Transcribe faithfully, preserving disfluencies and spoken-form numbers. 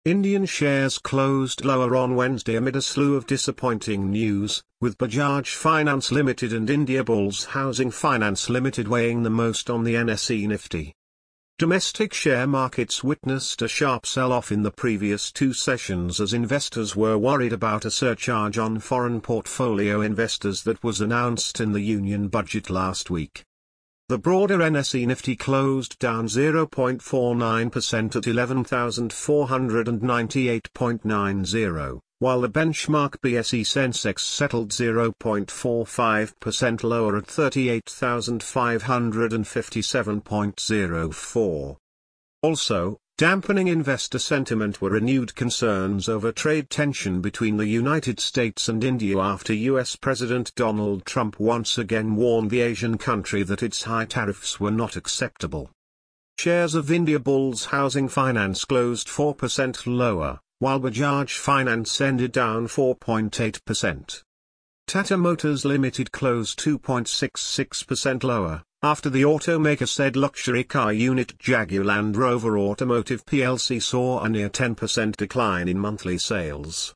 Indian shares closed lower on Wednesday amid a slew of disappointing news, with Bajaj Finance Limited and Indiabulls Housing Finance Limited weighing the most on the N S E Nifty. Domestic share markets witnessed a sharp sell-off in the previous two sessions as investors were worried about a surcharge on foreign portfolio investors that was announced in the Union Budget last week. The broader N S E Nifty closed down zero point four nine percent at eleven thousand four hundred ninety-eight point nine zero, while the benchmark B S E Sensex settled zero point four five percent lower at thirty-eight thousand five hundred fifty-seven point zero four. Also, dampening investor sentiment were renewed concerns over trade tension between the United States and India after U S President Donald Trump once again warned the Asian country that its high tariffs were not acceptable. Shares of Indiabulls Housing Finance closed four percent lower, while Bajaj Finance ended down four point eight percent. Tata Motors Limited closed two point six six percent lower, after the automaker said luxury car unit Jaguar Land Rover Automotive P L C saw a near ten percent decline in monthly sales.